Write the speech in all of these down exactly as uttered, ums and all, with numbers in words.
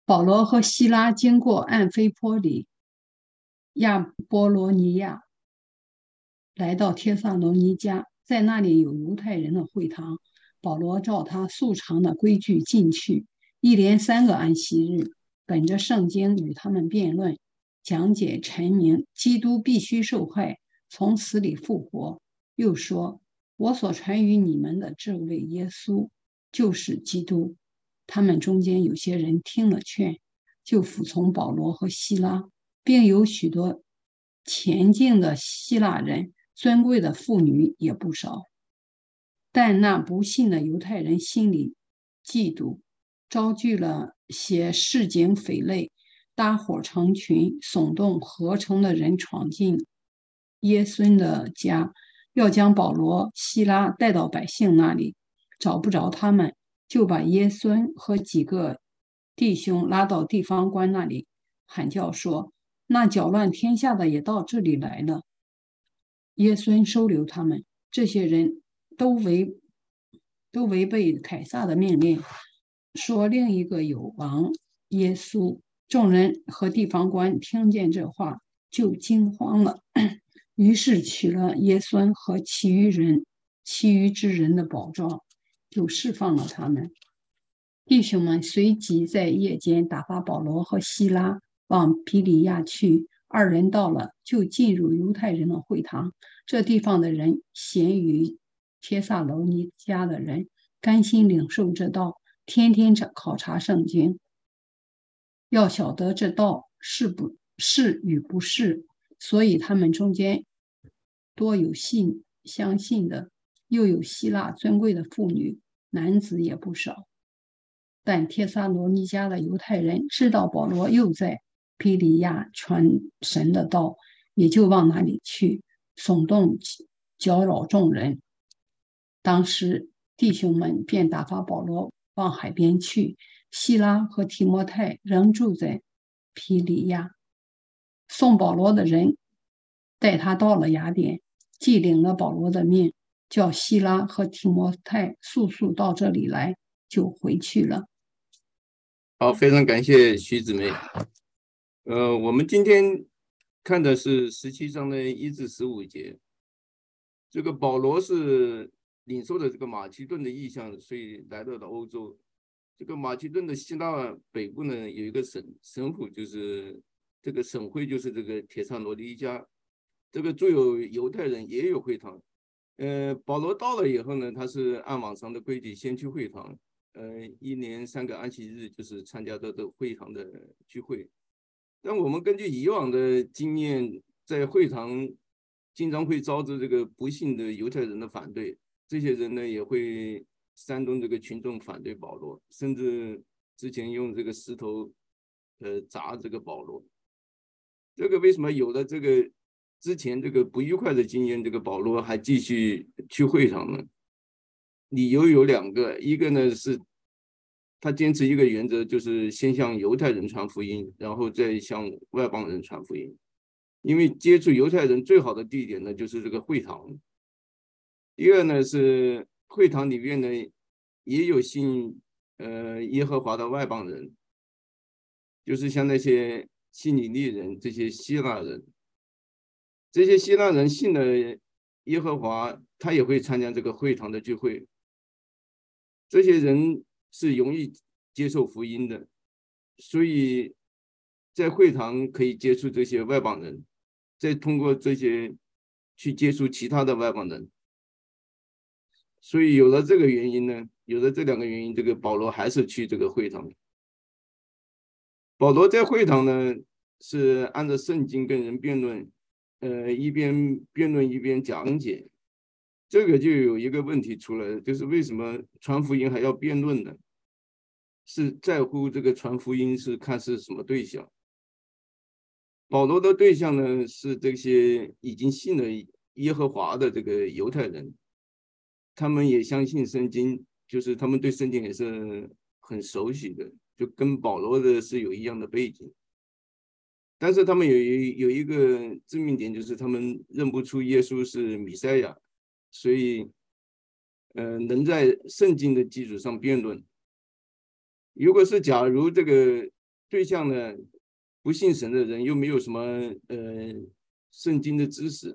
保罗和希拉经过安菲波里、亚波罗尼亚，来到帖撒罗尼迦，在那里有犹太人的会堂。保罗照他素常的规矩进去，一连三个安息日，本着圣经与他们辩论，讲解陈明基督必须受害，从死里复活。又说：我所传于你们的这位耶稣，就是基督。他们中间有些人听了劝，就服从保罗和希拉，并有许多前进的希腊人，尊贵的妇女也不少。但那不信的犹太人心里嫉妒，招聚了些市井匪类，搭伙成群，耸动合成的人闯进耶孙的家，要将保罗、希拉带到百姓那里。找不着他们，就把耶孙和几个弟兄拉到地方官那里，喊叫说：那搅乱天下的也到这里来了。耶孙收留他们，这些人都违都违背凯撒的命令，说另一个有王耶稣。众人和地方官听见这话，就惊慌了，于是取了耶孙和其余人、其余之人的宝状，就释放了他们。弟兄们随即在夜间打发保罗和希拉往庇里亚去。二人到了，就进入犹太人的会堂。这地方的人咸于帖撒罗尼迦的人，甘心领受这道，天天考察圣经，要晓得这道是不是与不是。所以他们中间多有信相信的，又有希腊尊贵的妇女，男子也不少。但帖撒罗尼迦的犹太人知道保罗又在庇里亚传神的道，也就往那里去，耸动搅扰众人。当时弟兄们便打发保罗往海边去，希拉和提摩太仍住在庇里亚。送保罗的人带他到了雅典，既领了保罗的命，叫希拉和提摩太速速到这里来，就回去了。 好，非常感谢徐姊妹。呃，我们今天看的是十七章的一至十五节。这个保罗是领受了这个马其顿的意象，所以来到了欧洲。这个马其顿的希腊北部呢，有一个省省府，就是这个省会就是这个帖撒罗尼迦。这个住有犹太人，也有会堂。呃，保罗到了以后呢，他是按往常的规矩先去会堂。呃，一年三个安息日就是参加这个会堂的聚会。但我们根据以往的经验，在会堂经常会招致这个不幸的犹太人的反对，这些人呢也会煽动这个群众反对保罗，甚至之前用这个石头呃砸这个保罗。这个为什么有了这个之前这个不愉快的经验，这个保罗还继续去会堂呢？理由有两个，一个呢是他坚持一个原则，就是先向犹太人传福音，然后再向外邦人传福音。因为接触犹太人最好的地点呢，就是这个会堂。第二呢是会堂里面呢也有信呃耶和华的外邦人，就是像那些希利尼人、这些希腊人。这些希腊人信了耶和华，他也会参加这个会堂的聚会。这些人是容易接受福音的，所以在会堂可以接触这些外邦人，再通过这些去接触其他的外邦人。所以有了这个原因呢，有了这两个原因，这个保罗还是去这个会堂。保罗在会堂呢是按照圣经跟人辩论，呃，一边辩论一边讲解。这个就有一个问题出来，就是为什么传福音还要辩论呢？是在乎这个传福音是看是什么对象。保罗的对象呢是这些已经信了耶和华的这个犹太人，他们也相信圣经，就是他们对圣经也是很熟悉的，就跟保罗的是有一样的背景。但是他们有一有一个致命点，就是他们认不出耶稣是弥赛亚，所以呃能在圣经的基础上辩论。如果是假如这个对象呢不信神的人，又没有什么呃圣经的知识，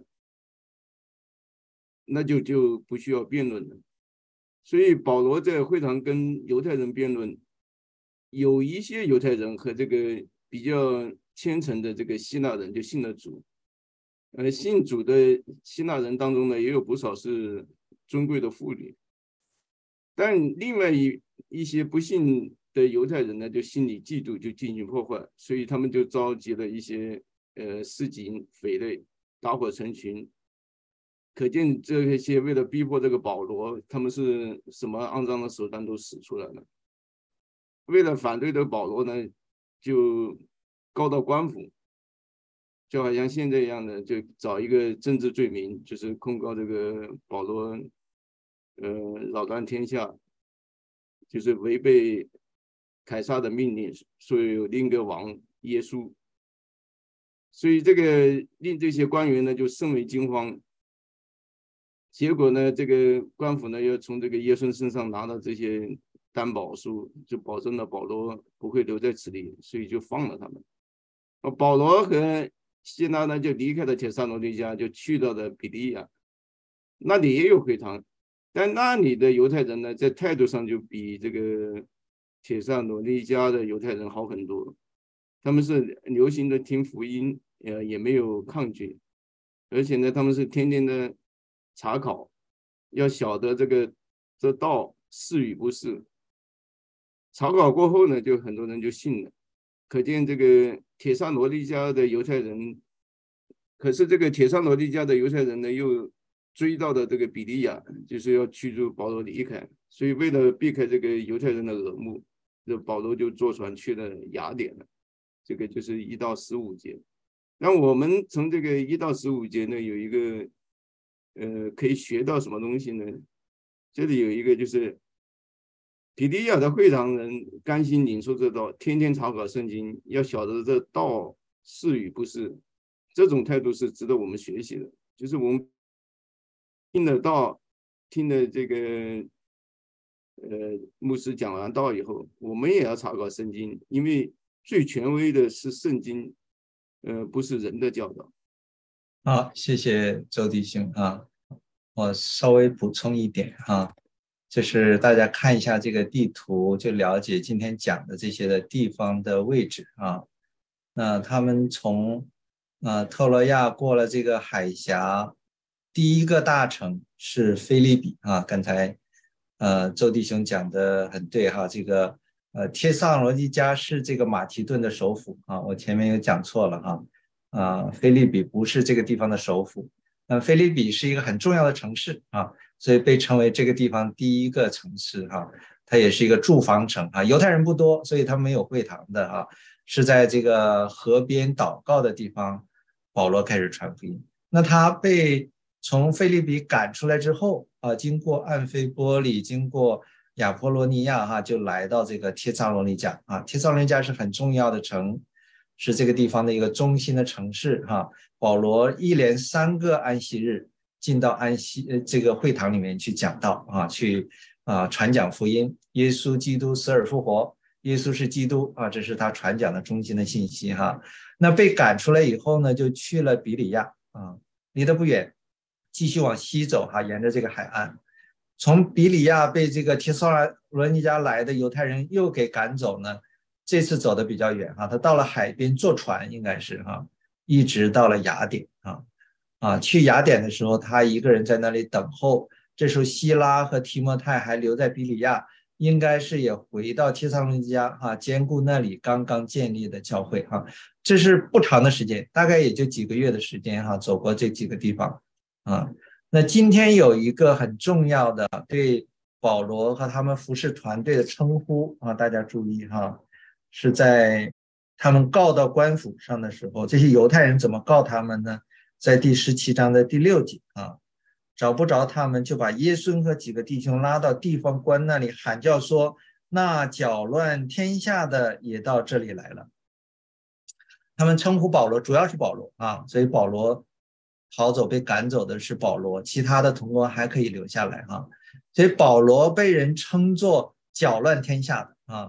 那就就不需要辩论了。所以保罗在会堂跟犹太人辩论，有一些犹太人和这个比较虔诚的这个希腊人就信了主，呃，信主的希腊人当中呢，也有不少是尊贵的妇女，但另外一一些不信的犹太人呢，就心里嫉妒，就进行破坏，所以他们就召集了一些呃市井匪类，打火成群。可见这些为了逼迫这个保罗，他们是什么肮脏的手段都使出来了。为了反对这个保罗呢，就告到官府，就好像现在一样的，就找一个政治罪名，就是控告这个保罗，呃，扰乱天下，就是违背凯撒的命令，所以有另一个王耶稣。所以这个令这些官员呢就甚为惊慌。结果呢，这个官府呢要从这个耶稣身上拿到这些担保书，就保证了保罗不会留在此地，所以就放了他们。保罗和希拉呢就离开了帖撒罗尼迦，就去到了比利亚，那里也有会堂，但那里的犹太人呢，在态度上就比这个帖撒罗尼迦的犹太人好很多。他们是流行的听福音，呃，也没有抗拒，而且呢，他们是天天的查考，要晓得这个这道是与不是。查考过后呢，就很多人就信了。可见这个帖撒罗尼迦的犹太人，可是这个帖撒罗尼迦的犹太人呢，又追到了这个比利亚，就是要驱逐保罗离开。所以为了避开这个犹太人的耳目，这保罗就坐船去了雅典了。这个就是一到十五节。那我们从这个一到十五节呢，有一个呃可以学到什么东西呢？这里有一个就是比利亚的会堂人甘心领受这道，天天查考圣经，要晓得这道是与不是，这种态度是值得我们学习的。就是我们听了道，听了这个呃牧师讲完道以后，我们也要查考圣经，因为最权威的是圣经，呃，不是人的教导。 好，谢谢周弟兄啊，我稍微补充一点啊。就是大家看一下这个地图，就了解今天讲的这些的地方的位置啊。那他们从呃特罗亚过了这个海峡，第一个大城是腓立比啊。刚才呃周弟兄讲的很对哈，这个呃帖撒罗尼迦是这个马其顿的首府啊，我前面有讲错了哈。啊，腓立比不是这个地方的首府，呃，腓立比是一个很重要的城市啊。所以被称为这个地方第一个城市哈，它也是一个住房城啊。犹太人不多，所以他没有会堂的啊，是在这个河边祷告的地方，保罗开始传福音。那他被从腓立比赶出来之后啊，经过安菲波里，经过亚波罗尼亚哈，就来到这个帖撒罗尼迦啊。帖撒罗尼迦是很重要的城，是这个地方的一个中心的城市哈。保罗一连三个安息日进到安息呃这个会堂里面去讲道啊，去啊传讲福音。耶稣基督死而复活，耶稣是基督啊，这是他传讲的中心的信息哈。那被赶出来以后呢，就去了比里亚啊，离得不远，继续往西走哈，沿着这个海岸。从比里亚被这个帖撒罗尼迦来的犹太人又给赶走呢，这次走的比较远哈，他到了海边坐船应该是哈，一直到了雅典啊。啊，去雅典的时候，他一个人在那里等候。这时候希拉和提摩太还留在比里亚，应该是也回到帖撒罗尼迦啊，兼顾那里刚刚建立的教会哈。这是不长的时间，大概也就几个月的时间哈，走过这几个地方啊。那今天有一个很重要的对保罗和他们服侍团队的称呼啊，大家注意哈，是在他们告到官府上的时候，这些犹太人怎么告他们呢？在第十七章的第六节啊，找不着他们，就把耶稣和几个弟兄拉到地方官那里喊叫说，那搅乱天下的也到这里来了。他们称呼保罗，主要是保罗啊，所以保罗逃走被赶走的是保罗，其他的同工还可以留下来啊。所以保罗被人称作搅乱天下的啊。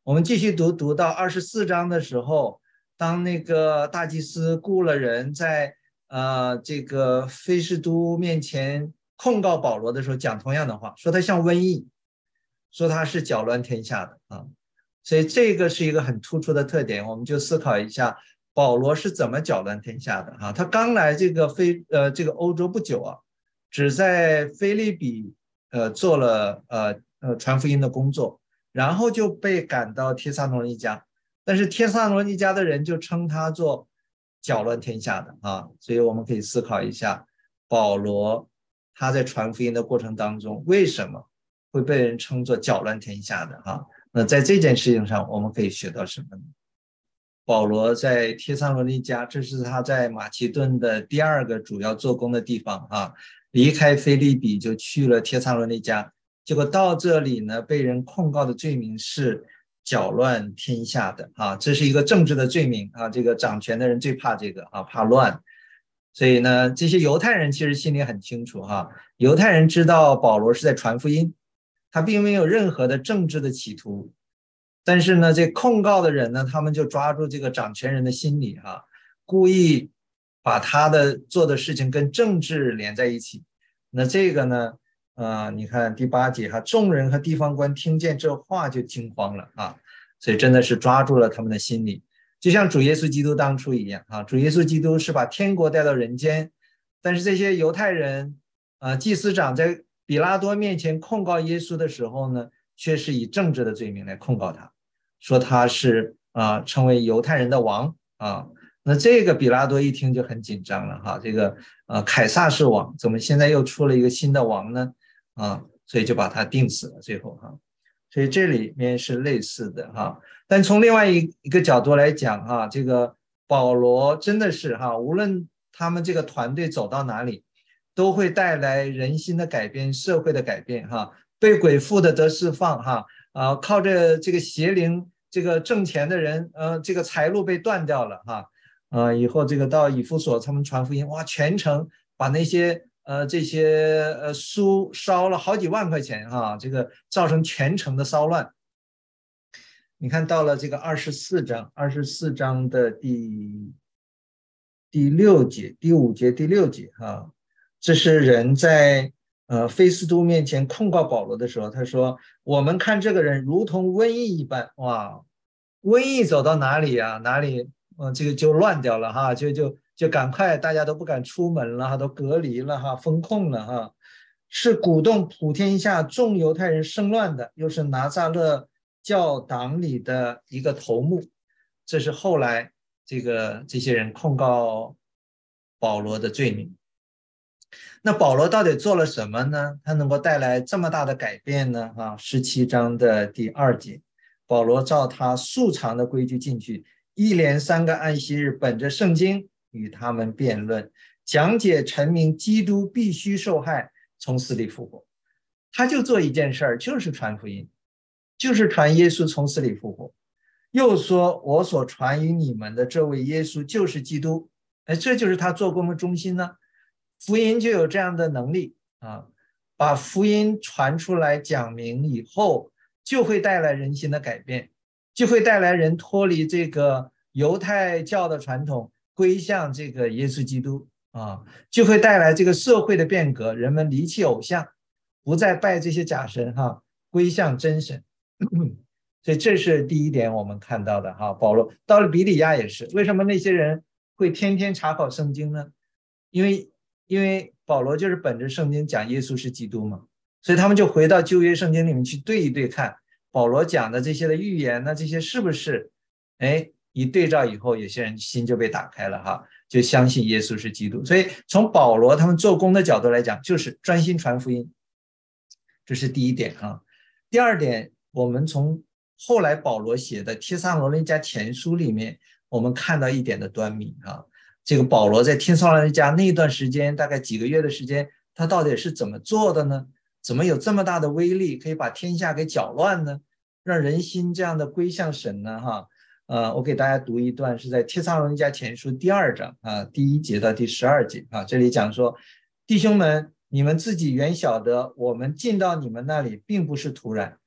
我们继续读，读到二十四章的时候，当那个大祭司雇了人在呃这个菲士都面前控告保罗的时候，讲同样的话，说他像瘟疫，说他是搅乱天下的啊。所以这个是一个很突出的特点，我们就思考一下保罗是怎么搅乱天下的啊。他刚来这个非呃这个欧洲不久啊，只在腓立比呃做了呃呃传福音的工作，然后就被赶到帖撒罗尼迦，但是帖撒罗尼迦的人就称他做搅乱天下的啊。所以我们可以思考一下，保罗他在传福音的过程当中为什么会被人称作搅乱天下的啊？那在这件事情上我们可以学到什么呢？保罗在帖撒罗尼迦，这是他在马其顿的第二个主要做工的地方啊。离开腓立比就去了帖撒罗尼迦，结果到这里呢，被人控告的罪名是搅乱天下的啊，这是一个政治的罪名啊。这个掌权的人最怕这个啊，怕乱。所以呢，这些犹太人其实心里很清楚哈、啊，犹太人知道保罗是在传福音，他并没有任何的政治的企图。但是呢，这控告的人呢，他们就抓住这个掌权人的心理哈、啊，故意把他的做的事情跟政治连在一起。那这个呢，呃，你看第八节哈，众人和地方官听见这话就惊慌了啊，所以真的是抓住了他们的心理，就像主耶稣基督当初一样啊。主耶稣基督是把天国带到人间，但是这些犹太人啊、呃，祭司长在比拉多面前控告耶稣的时候呢，却是以政治的罪名来控告他，说他是啊、呃，成为犹太人的王啊。那这个比拉多一听就很紧张了哈，这个呃凯撒是王，怎么现在又出了一个新的王呢？啊，所以就把他定死了最后哈。所以这里面是类似的哈，但从另外一一个角度来讲哈，这个保罗真的是哈，无论他们这个团队走到哪里，都会带来人心的改变、社会的改变哈，被鬼附的得释放哈，啊，靠着这个邪灵这个挣钱的人，呃，这个财路被断掉了哈。呃，以后这个到以弗所他们传福音，哇，全程把那些呃这些呃书烧了好几万块钱哈、啊，这个造成全城的骚乱。你看到了这个二十四章，二十四章的第第六节、第五节、第六节哈、啊，这是人在呃菲斯都面前控告保罗的时候，他说：“我们看这个人如同瘟疫一般。”哇，瘟疫走到哪里呀、啊？哪里？嗯，这个就乱掉了哈，就就就赶快，大家都不敢出门了哈，都隔离了哈，封控了哈，是鼓动普天下众犹太人生乱的，又是拿撒勒教党里的一个头目。这是后来这个这些人控告保罗的罪名。那保罗到底做了什么呢？他能够带来这么大的改变呢？啊，十七章的第二节，保罗照他素常的规矩进去。一连三个安息日，本着圣经与他们辩论，讲解陈明基督必须受害，从死里复活。他就做一件事儿，就是传福音，就是传耶稣从死里复活。又说，我所传于你们的这位耶稣就是基督。哎，这就是他做工的中心呢。福音就有这样的能力啊，把福音传出来讲明以后，就会带来人心的改变。就会带来人脱离这个犹太教的传统，归向这个耶稣基督啊，就会带来这个社会的变革，人们离弃偶像，不再拜这些假神哈，归向真神。所以这是第一点我们看到的哈。保罗到了比利亚也是，为什么那些人会天天查考圣经呢？因为因为保罗就是本着圣经讲耶稣是基督嘛，所以他们就回到旧约圣经里面去对一对看。保罗讲的这些的预言呢，这些是不是？哎，一对照以后，有些人心就被打开了哈，就相信耶稣是基督。所以从保罗他们做工的角度来讲，就是专心传福音，这是第一点啊。第二点，我们从后来保罗写的帖撒罗尼迦前书里面，我们看到一点的端倪啊。这个保罗在帖撒罗尼迦那段时间，大概几个月的时间，他到底是怎么做的呢？怎么有这么大的威力，可以把天下给搅乱呢？让人心这样的归向神呢？哈，呃，我给大家读一段，是在帖撒罗尼迦前书第二章啊，第一节到第十二节啊。这里讲说，弟兄们，你们自己原晓得，我们进到你们那里，并不是突然，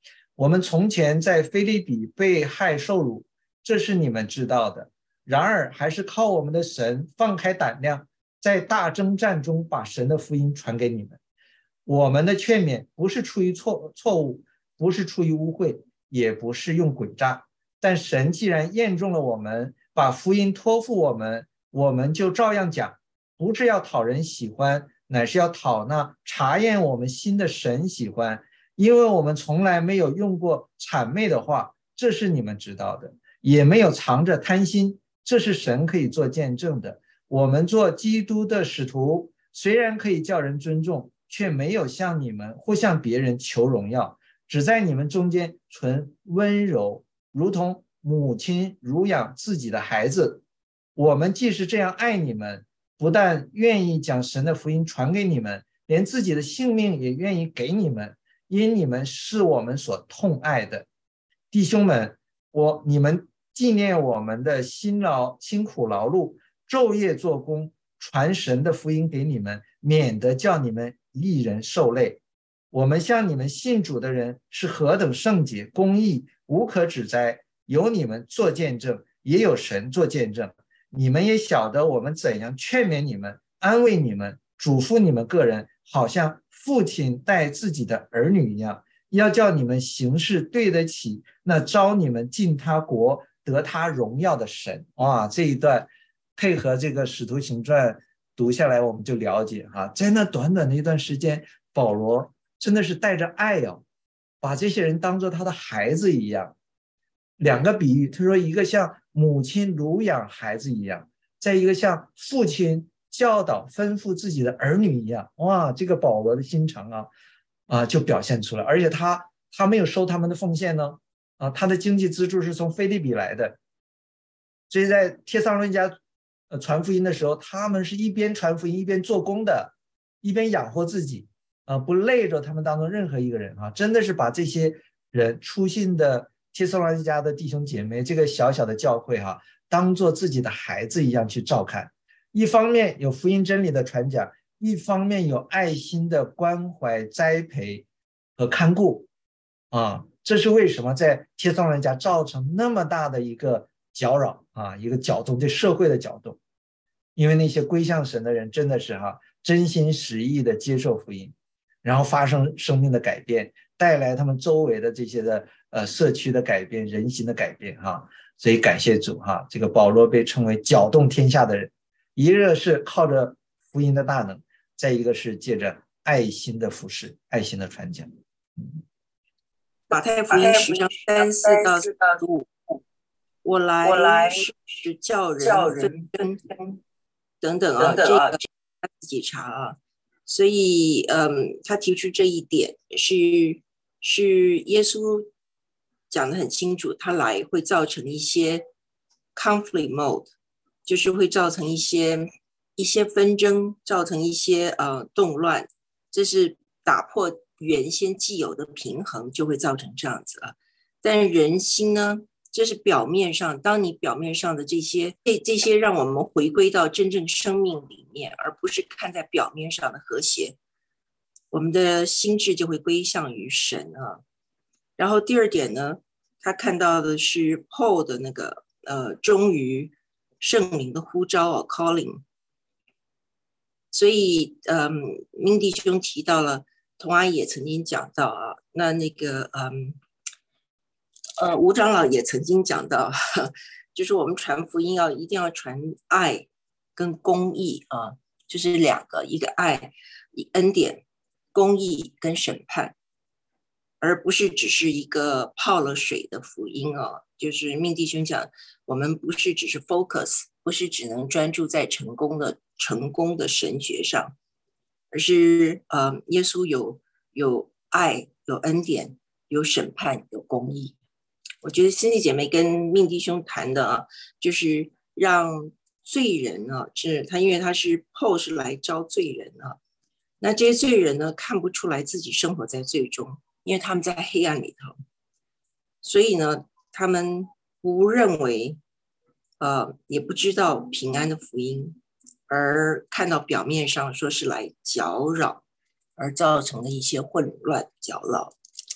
我们从前在腓立比被害受辱，这是你们知道的。然而还是靠我们的神放开胆量，在大征战中把神的福音传给你们。我们的劝勉不是出于错错误，不是出于污秽，也不是用诡诈。但神既然验中了我们，把福音托付我们，我们就照样讲，不是要讨人喜欢，乃是要讨那查验我们心的神喜欢。因为我们从来没有用过谄媚的话，这是你们知道的，也没有藏着贪心，这是神可以做见证的。我们做基督的使徒，虽然可以叫人尊重，却没有向你们或向别人求荣耀，只在你们中间存温柔，如同母亲乳养自己的孩子。我们既是这样爱你们，不但愿意将神的福音传给你们，连自己的性命也愿意给你们，因你们是我们所痛爱的。弟兄们，我你们纪念我们的辛劳辛苦劳碌，昼夜做工，传神的福音给你们，免得叫你们一人受累。我们向你们信主的人是何等圣洁公义，无可指摘，有你们做见证，也有神做见证。你们也晓得我们怎样劝勉你们，安慰你们，嘱咐你们个人，好像父亲待自己的儿女一样，要叫你们行事对得起那招你们进他国得他荣耀的神。哇，这一段配合这个使徒行传读下来，我们就了解哈，在那短短的一段时间，保罗真的是带着爱哦，把这些人当作他的孩子一样。两个比喻，他说一个像母亲乳养孩子一样，再一个像父亲教导吩咐自己的儿女一样。哇，这个保罗的心肠啊啊就表现出来。而且他他没有收他们的奉献呢，啊，他的经济资助是从腓立比来的。所以在帖撒罗尼迦呃传福音的时候，他们是一边传福音一边做工的，一边养活自己啊，不累着他们当中任何一个人啊，真的是把这些人初信的帖撒罗尼迦的弟兄姐妹，这个小小的教会哈、啊，当做自己的孩子一样去照看。一方面有福音真理的传讲，一方面有爱心的关怀栽培和看顾啊，这是为什么在帖撒罗尼迦造成那么大的一个搅扰啊，一个搅动，对社会的搅动。因为那些归向神的人真的是哈、啊，真心实意的接受福音，然后发生生命的改变，带来他们周围的这些的呃社区的改变，人心的改变哈。所以感谢主哈，这个保罗被称为搅动天下的人，一个是靠着福音的大能，再一个是借着爱心的服事，爱心的传讲。 马太福音十章三四到十五，我来是叫人纷争等等啊，这个他自己查啊。所以嗯，他提出这一点是是耶稣讲得很清楚，他来会造成一些 conflict mode， 就是会造成一些一些纷争，造成一些呃动乱，这是打破原先既有的平衡，就会造成这样子了。但人心呢，这是表面上，当你表面上的这些这这些让我们回归到真正生命里面，而不是看在表面上的和谐，我们的心智就会归向于神啊。然后第二点呢，他看到的是 Paul 的那个呃忠于圣灵的呼召啊 calling。所以嗯，明弟兄提到了，童阿也曾经讲到啊，那那个嗯呃吴长老也曾经讲到，就是我们传福音要一定要传爱跟公义啊，就是两个，一个爱恩典，公义跟审判，而不是只是一个泡了水的福音啊。就是命弟兄讲，我们不是只是 focus， 不是只能专注在成功的成功的神学上，而是呃，耶稣有有爱，有恩典，有审判，有公义。我觉得兄弟姐妹跟命弟兄谈的啊，就是让罪人啊，是他因为他是 Paul 是来招罪人啊，那这些罪人呢看不出来自己生活在罪中，因为他们在黑暗里头，所以呢他们不认为呃也不知道平安的福音，而看到表面上说是来搅扰，而造成的一些混乱搅扰。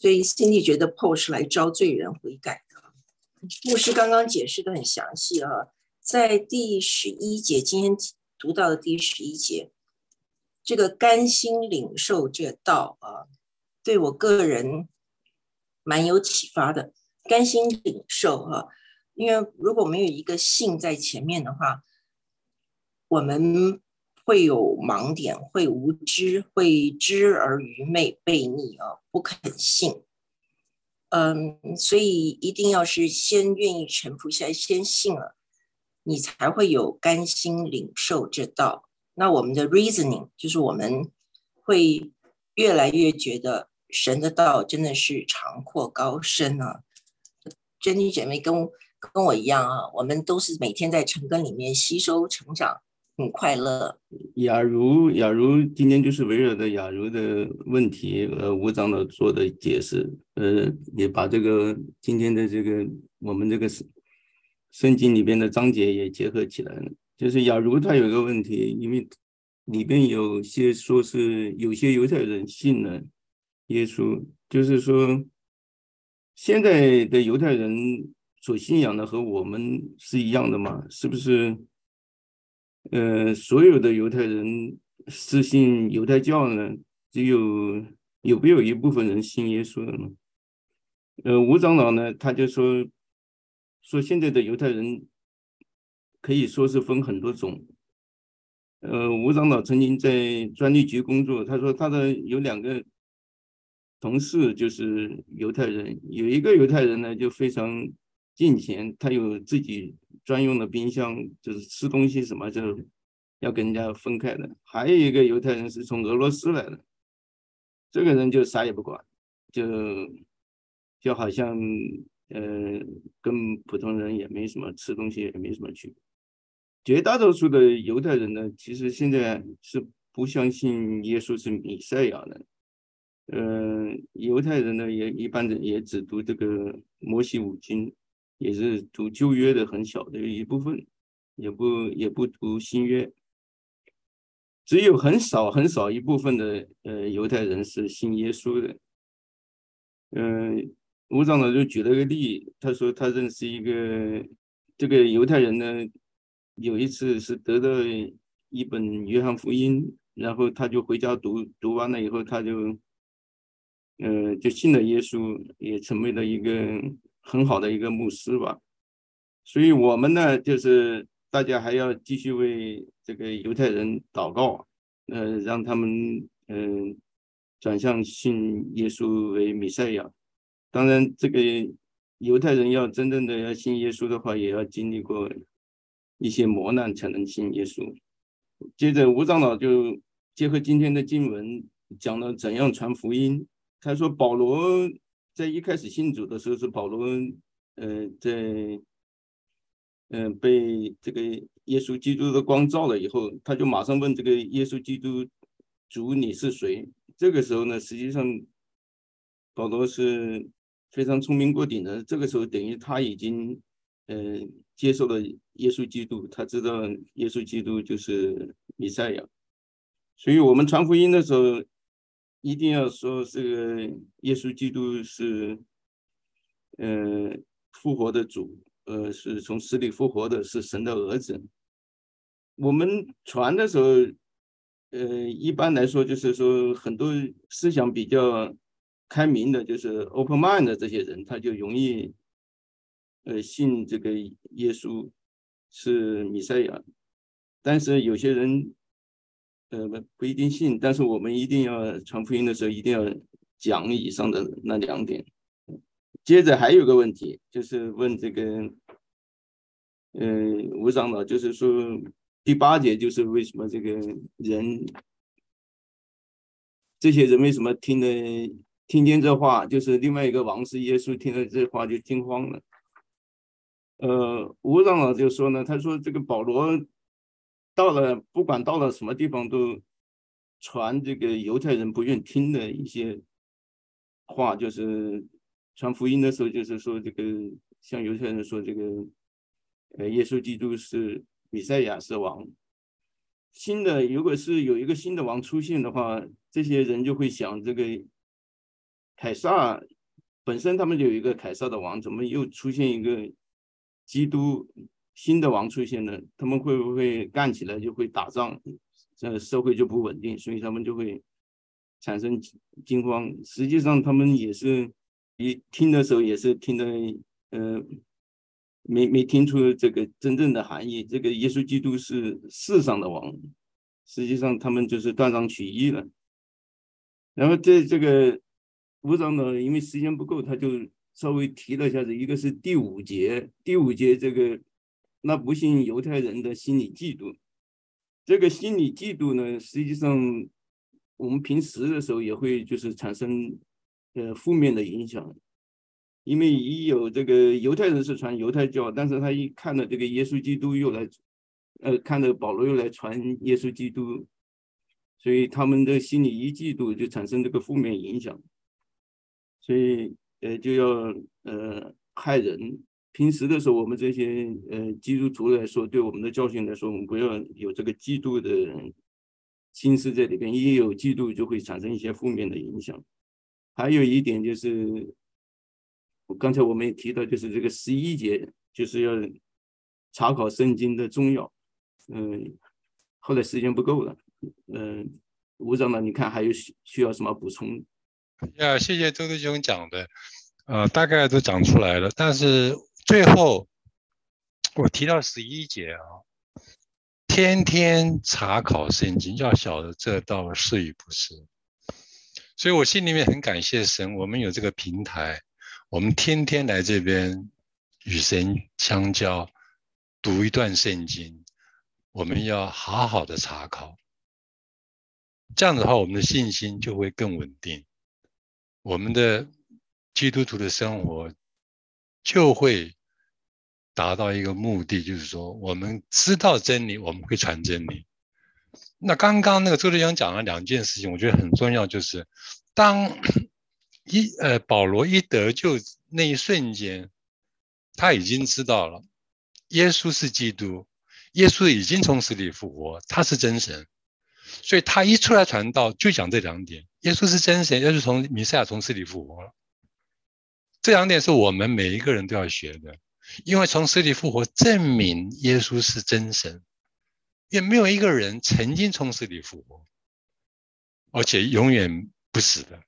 所以 Cindy 觉得 Paul 是来招罪人悔改的。牧师刚刚解释的很详细啊，在第十一节，今天读到的第十一节，这个甘心领受这道啊，对我个人蛮有启发的。甘心领受啊，因为如果没有一个信在前面的话，我们会有盲点，会无知，会知而愚昧，悖逆啊，不肯信。嗯，所以一定要是先愿意臣服下来，先信了，你才会有甘心领受这道。那我们的 reasoning 就是我们会越来越觉得神的道真的是长阔高深啊。珍妮姐妹跟跟我一样啊，我们都是每天在晨更里面吸收成长，很快乐。 雅茹，雅茹今天就是围绕着雅茹的问题，呃，吴长老做的解释，呃，也把这个今天的这个我们这个圣经里边的章节也结合起来了。就是雅茹她有一个问题，因为里边有些说是有些犹太人信了耶稣，就是说现在的犹太人所信仰的和我们是一样的吗？是不是？呃，所有的犹太人是信犹太教呢？只有有没有一部分人信耶稣了呢？呃，吴长老呢，他就说说现在的犹太人可以说是分很多种。呃，吴长老曾经在专利局工作，他说他的有两个同事就是犹太人，有一个犹太人呢就非常敬虔，他有自己专用的冰箱，就是吃东西什么就要跟人家分开的。还有一个犹太人是从俄罗斯来的，这个人就啥也不管，就就好像呃跟普通人也没什么，吃东西也没什么区别。绝大多数的犹太人呢，其实现在是不相信耶稣是弥赛亚的。呃，犹太人呢也一般的也只读这个摩西五经，也是读旧约的很小的一部分，也不也不读新约。只有很少很少一部分的呃犹太人是信耶稣的。嗯、呃，吴长老就举了个例，他说他认识一个这个犹太人呢，有一次是得到一本约翰福音，然后他就回家读，读完了以后他就呃就信了耶稣，也成为了一个很好的一个牧师吧。所以我们呢就是大家还要继续为这个犹太人祷告，呃，让他们嗯、呃、转向信耶稣为弥赛亚。当然，这个犹太人要真正的要信耶稣的话，也要经历过一些磨难才能信耶稣。接着，吴长老就结合今天的经文讲了怎样传福音。他说，保罗在一开始信主的时候，是保罗呃在嗯、呃，被这个耶稣基督的光照了以后，他就马上问这个耶稣基督主你是谁？这个时候呢，实际上保罗是非常聪明过顶的。这个时候等于他已经呃接受了耶稣基督，他知道耶稣基督就是弥赛亚。所以我们传福音的时候，一定要说这个耶稣基督是呃复活的主。呃，是从死里复活的，是神的儿子。我们传的时候，呃，一般来说就是说，很多思想比较开明的，就是 open mind 的这些人，他就容易呃信这个耶稣是弥赛亚。但是有些人呃不一定信，但是我们一定要传福音的时候，一定要讲以上的那两点。接着还有个问题，就是问这个，嗯、呃，吴长老，就是说第八节就是为什么这个人，这些人为什么听了听见这话，就是另外一个王是耶稣听了这话就惊慌了。呃，吴长老就说呢，他说这个保罗到了不管到了什么地方都传这个犹太人不愿听的一些话，就是传福音的时候，就是说这个像犹太人说这个，呃，耶稣基督是弥赛亚是王。新的如果是有一个新的王出现的话，这些人就会想这个凯撒本身他们有一个凯撒的王，怎么又出现一个基督新的王出现呢？他们会不会干起来就会打仗，这社会就不稳定，所以他们就会产生惊慌。实际上他们也是一听的时候也是听的呃没没听出这个真正的含义。这个耶稣基督是世上的王，实际上他们就是断章取义了。然后这这个吴长老因为时间不够，他就稍微提了一下子，一个是第五节，第五节这个那不信犹太人的心理嫉妒。这个心理嫉妒呢，实际上我们平时的时候也会就是产生呃负面的影响，因为一有这个犹太人是传犹太教，但是他一看到这个耶稣基督又来，呃，看到保罗又来传耶稣基督，所以他们的心里一嫉妒就产生这个负面影响，所以呃就要呃害人。平时的时候，我们这些呃基督徒来说，对我们的教训来说，我们不要有这个嫉妒的心思在里边，一有嫉妒就会产生一些负面的影响。还有一点就是，刚才我们也提到，就是这个十一节，就是要查考圣经的重要。嗯、呃，后来时间不够了，嗯、呃，吴长老，你看还有需要什么补充？ 呀，谢谢周弟兄讲的，呃，大概都讲出来了，但是最后我提到十一节啊，天天查考圣经，要晓得这道是与不是。所以我心里面很感谢神，我们有这个平台，我们天天来这边与神相交，读一段圣经，我们要好好的查考。这样的话，我们的信心就会更稳定，我们的基督徒的生活就会达到一个目的，就是说我们知道真理，我们会传真理。那刚刚那个周弟兄讲了两件事情，我觉得很重要，就是当一呃保罗一得救那一瞬间，他已经知道了耶稣是基督，耶稣已经从死里复活，他是真神，所以他一出来传道就讲这两点：耶稣是真神，耶稣从弥赛亚从死里复活了。这两点是我们每一个人都要学的，因为从死里复活证明耶稣是真神。也没有一个人曾经从死里复活，而且永远不死的。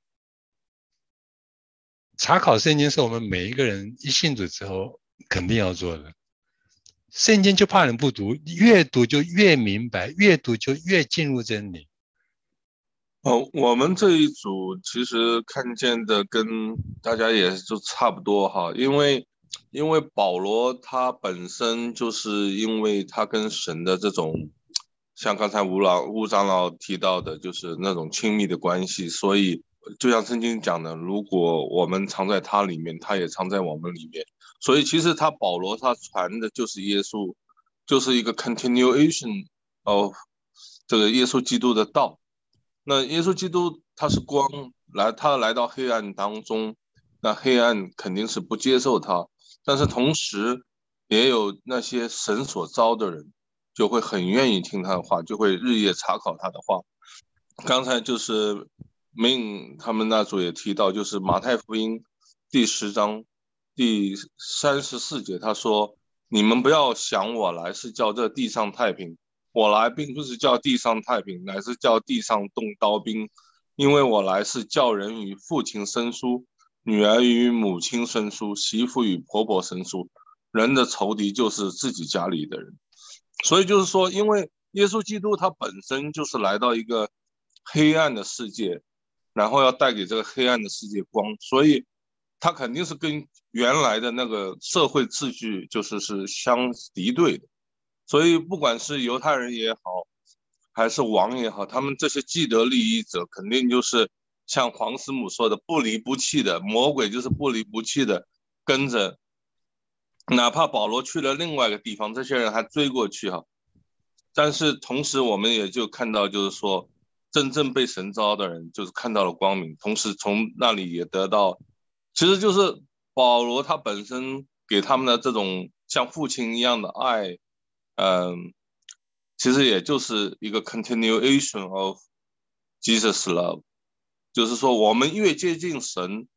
查考圣经是我们每一个人一信主之后肯定要做的。圣经就怕人不读，越读就越明白，越读就越进入真理。 哦，我们这一组其实看见的跟大家也就差不多哈，因为因为保罗他本身就是因为他跟神的这种，像刚才吴老吴长老提到的，就是那种亲密的关系，所以就像圣经讲的，如果我们藏在他里面，他也藏在我们里面。所以其实他保罗他传的就是耶稣，就是一个 continuation of 这个耶稣基督的道。那耶稣基督他是光，来他来到黑暗当中，那黑暗肯定是不接受他，但是同时也有那些神所召的人就会很愿意听他的话，就会日夜查考他的话。刚才就是命他们那组也提到，就是马太福音第十章第三十四节，他说：你们不要想我来是叫这地上太平，我来并不是叫地上太平，乃是叫地上动刀兵。因为我来是叫人与父亲生疏，女儿与母亲生疏，媳妇与婆婆生疏。人的仇敌就是自己家里的人。所以就是说，因为耶稣基督他本身就是来到一个黑暗的世界，然后要带给这个黑暗的世界光，所以他肯定是跟原来的那个社会秩序就是是相敌对的。所以不管是犹太人也好，还是王也好，他们这些既得利益者肯定就是像黄师母说的，不离不弃的，魔鬼就是不离不弃的跟着，哪怕保罗去了另外一个地方，这些人还追过去哈。但是同时我们也就看到，就是说真正被神召的人就是看到了光明，同时从那里也得到，其实就是保罗他本身给他们的这种像父亲一样的爱，嗯，其实也就是一个 continuation of Jesus love， 就是说我们越接近神，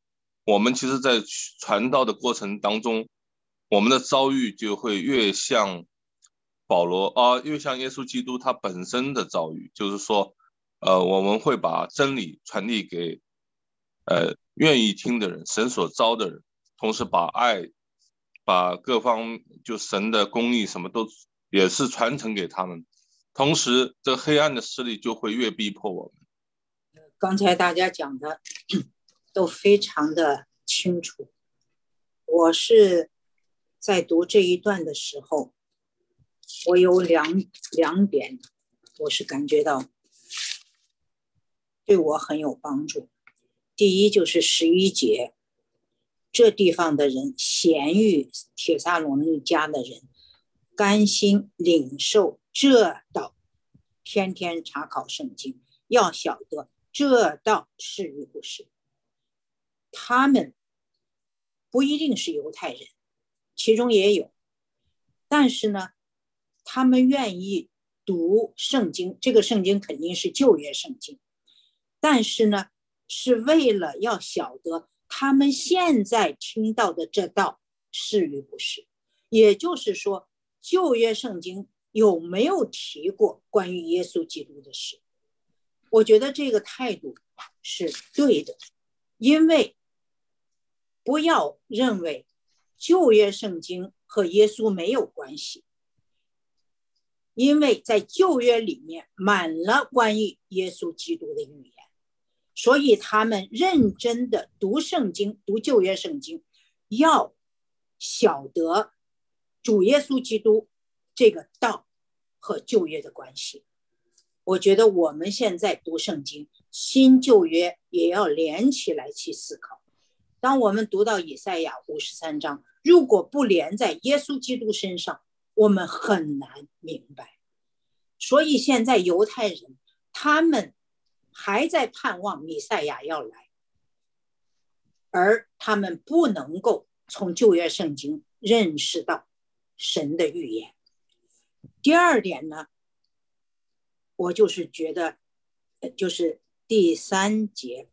我们其实在传道的过程当中，我们的遭遇就会越像保罗啊，越像耶稣基督他本身的遭遇，就是说，呃，我们会把真理传递给呃愿意听的人，神所招的人，同时把爱，把各方就神的公义什么都也是传承给他们，同时这黑暗的势力就会越逼迫我们。 刚才大家讲的都非常的清楚。我是在读这一段的时候，我有两两点，我是感觉到对我很有帮助。第一就是十一节，这地方的人咸于帖撒罗尼迦的人，甘心领受这道，天天查考圣经，要晓得这道是与不是。他们不一定是犹太人，其中也有，但是呢，他们愿意读圣经，这个圣经肯定是旧约圣经，但是呢，是为了要晓得他们现在听到的这道是与不是。也就是说，旧约圣经有没有提过关于耶稣基督的事？我觉得这个态度是对的，因为不要认为旧约圣经和耶稣没有关系，因为在旧约里面满了关于耶稣基督的预言，所以他们认真的读圣经，读旧约圣经，要晓得主耶稣基督这个道和旧约的关系。我觉得我们现在读圣经，新旧约也要连起来去思考。当我们读到以赛亚五十三章，如果不连在耶稣基督身上，我们很难明白。所以现在犹太人他们还在盼望弥赛亚要来，而他们不能够从旧约圣经认识到神的预言。第二点呢，我就是觉得就是第三节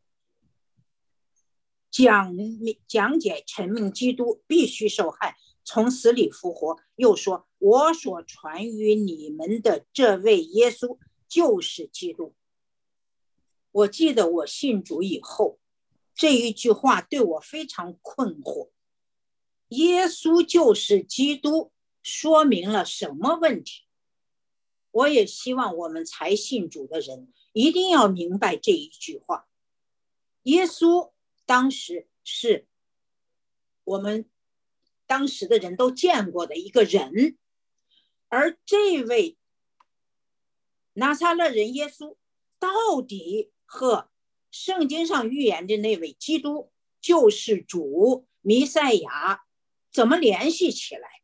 讲讲解陈明基督必须受害，从死里复活，又说我所传于你们的这位耶稣就是基督。我记得我信主以后，这一句话对我非常困惑。耶稣就是基督说明了什么问题？我也希望我们才信主的人一定要明白这一句话。耶稣当时是我们当时的人都见过的一个人，而这位拿撒勒人耶稣到底和圣经上预言的那位基督救世主弥赛亚怎么联系起来？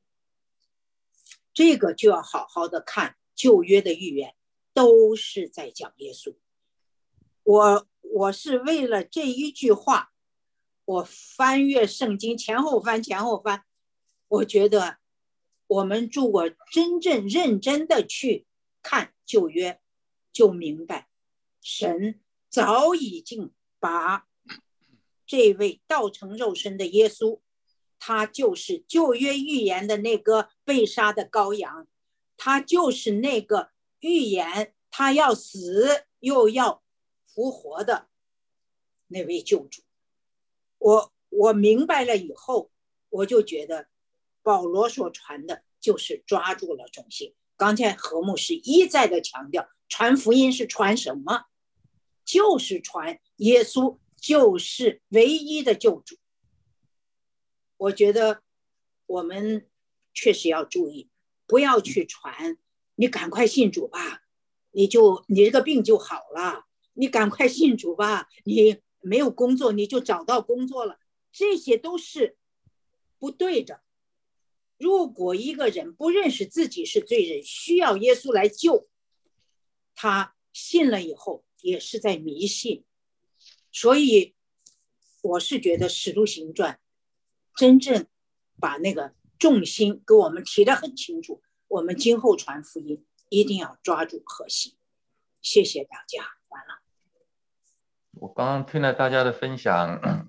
这个就要好好的看旧约的预言，都是在讲耶稣。我我是为了这一句话，我翻阅圣经，前后翻前后翻，我觉得我们如果真正认真的去看旧约，就明白神早已经把这位道成肉身的耶稣，他就是旧约预言的那个被杀的羔羊，他就是那个预言他要死又要复活的那位救主。我我明白了以后，我就觉得保罗所传的就是抓住了中心。刚才何牧师一再的强调，传福音是传什么？就是传耶稣就是唯一的救主。我觉得我们确实要注意，不要去传你赶快信主吧，你就你这个病就好了，你赶快信主吧，你没有工作你就找到工作了，这些都是不对的。如果一个人不认识自己是罪人，需要耶稣来救，他信了以后也是在迷信。所以我是觉得使徒行传真正把那个重心给我们提得很清楚，我们今后传福音一定要抓住核心。谢谢大家，完了。 我刚刚听了大家的分享，我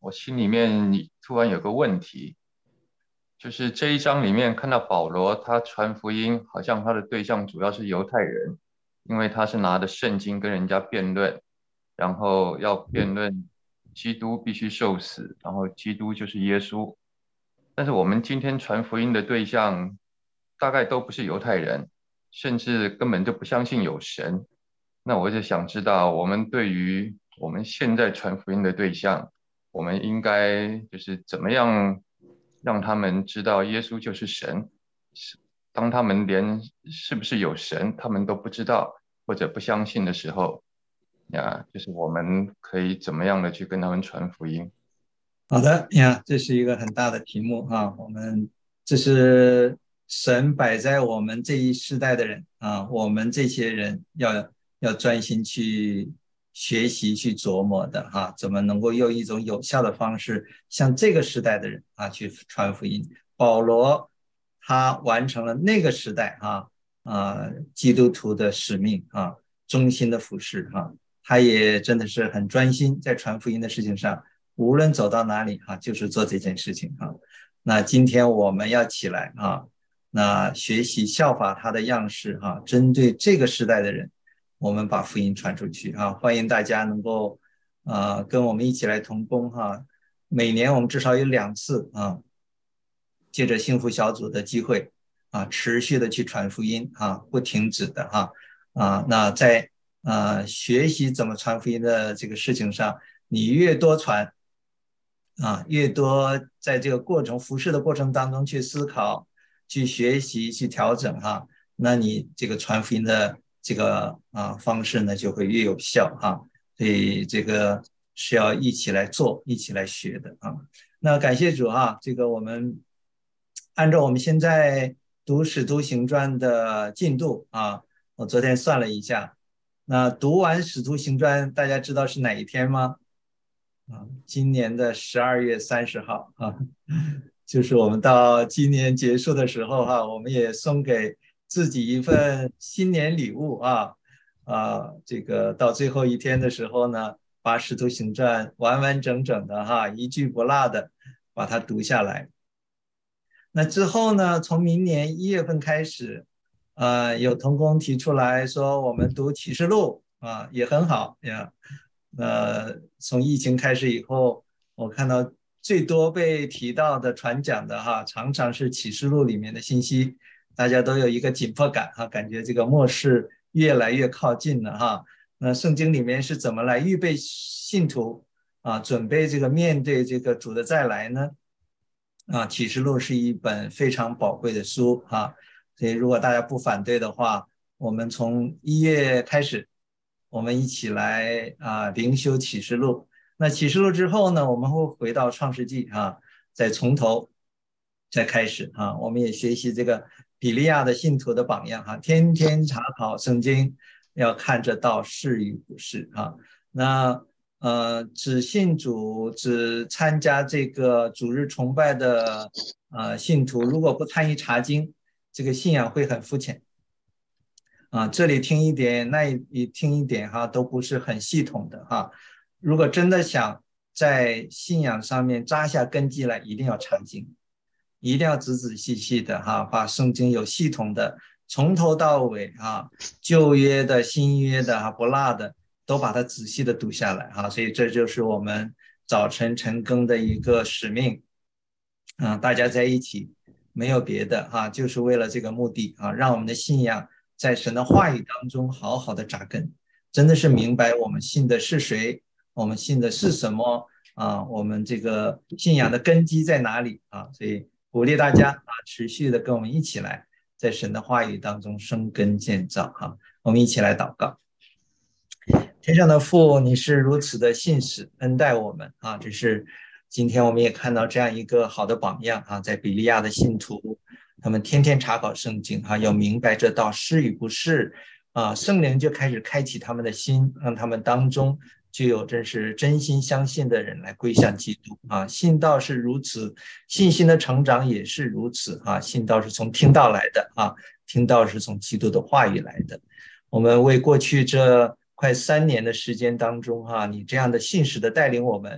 我心里面突然有个问题，就是这一章里面看到保罗他传福音，好像他的对象主要是犹太人，因为他是拿着圣经跟人家辩论，然后要辩论基督必须受死，然后基督就是耶稣。但是我们今天传福音的对象大概都不是犹太人，甚至根本就不相信有神。那我就想知道，我们对于我们现在传福音的对象，我们应该就是怎么样让他们知道耶稣就是神？当他们连是不是有神他们都不知道或者不相信的时候，呀，就是我们可以怎么样的去跟他们传福音？ 好的呀，这是一个很大的题目啊。我们这是神摆在我们这一世代的人啊，我们这些人要要专心去学习、去琢磨的哈、啊，怎么能够用一种有效的方式向这个时代的人啊去传福音。保罗他完成了那个时代啊啊基督徒的使命啊，忠心的服侍啊，他也真的是很专心在传福音的事情上。无论走到哪里啊，就是做这件事情啊。那今天我们要起来啊，那学习效法他的样式啊，针对这个时代的人，我们把福音传出去啊。欢迎大家能够呃跟我们一起来同工哈。每年我们至少有两次啊，借着幸福小组的机会啊，持续的去传福音啊，不停止的哈啊。那在呃学习怎么传福音的这个事情上，你越多传。啊，越多在这个过程服侍的过程当中去思考、去学习、去调整哈、啊，那你这个传福音的这个啊方式呢就会越有效哈、啊。所以这个是要一起来做、一起来学的啊。那感谢主啊，这个我们按照我们现在读《使徒行传》的进度啊，我昨天算了一下，那读完《使徒行传》，大家知道是哪一天吗？啊，今年的十二月三十号啊，就是我们到今年结束的时候哈、啊，我们也送给自己一份新年礼物啊啊，这个到最后一天的时候呢，把《使徒行传》完完整整的哈、啊，一句不落的把它读下来。那之后呢，从明年一月份开始，呃，有同工提出来说，我们读启示录啊，也很好呀。呃，从疫情开始以后，我看到最多被提到的传讲的哈，常常是启示录里面的信息，大家都有一个紧迫感哈，感觉这个末世越来越靠近了哈。那圣经里面是怎么来预备信徒啊，准备这个面对这个主的再来呢？啊，启示录是一本非常宝贵的书啊，所以如果大家不反对的话，我们从一月开始。我们一起来啊灵修启示录。那启示录之后呢，我们会回到创世纪啊，再从头再开始啊。我们也学习这个比利亚的信徒的榜样哈、啊，天天查考圣经，要看这道是与不是啊。那呃，只信主、只参加这个主日崇拜的呃信徒，如果不参与查经，这个信仰会很肤浅。啊，这里听一点，那里听一点哈，都不是很系统的哈。如果真的想在信仰上面扎下根基来，一定要查经，一定要仔仔细细的哈，把圣经有系统的从头到尾啊，旧约的、新约的哈，不落的都把它仔细的读下来哈。所以这就是我们早晨晨更的一个使命啊，大家在一起没有别的哈，就是为了这个目的啊，让我们的信仰在神的话语当中好好的扎根，真的是明白我们信的是谁，我们信的是什么啊，我们这个信仰的根基在哪里啊？所以鼓励大家啊，持续的跟我们一起来在神的话语当中生根建造哈、啊。我们一起来祷告。天上的父，你是如此的信实恩待我们啊！只是今天我们也看到这样一个好的榜样啊，在比利亚的信徒，他们天天查考圣经啊，要明白这道是与不是啊，圣灵就开始开启他们的心，让他们当中就有真是真心相信的人来归向基督啊。信道是如此，信心的成长也是如此啊。信道是从听道来的啊，听道是从基督的话语来的。我们为过去这快三年的时间当中哈、啊，你这样的信实的带领我们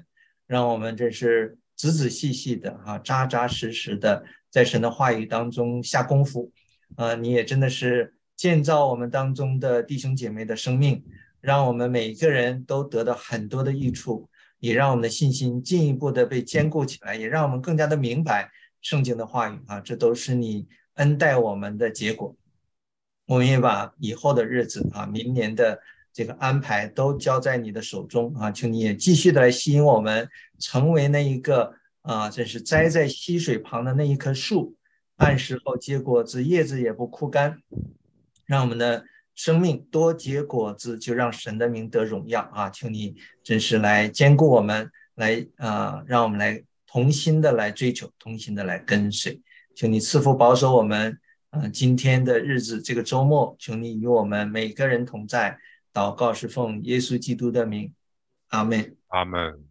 让我们真是仔仔细细的哈、啊，扎扎实实的在神的话语当中下功夫。呃，你也真的是建造我们当中的弟兄姐妹的生命，让我们每一个人都得到很多的益处，也让我们的信心进一步的被坚固起来，也让我们更加的明白圣经的话语啊，这都是你恩待我们的结果。我们也把以后的日子啊，明年的这个安排都交在你的手中啊，求你也继续的来吸引我们，成为那一个啊，这是栽在溪水旁的那一棵树，按时候结果子，叶子也不枯干，让我们的生命多结果子，就让神的名得荣耀啊！求你真是来兼顾我们，来啊，让我们来同心的来追求，同心的来跟随。求你赐福保守我们，啊，今天的日子，这个周末，求你与我们每个人同在。祷告是奉耶稣基督的名，阿们， 阿们。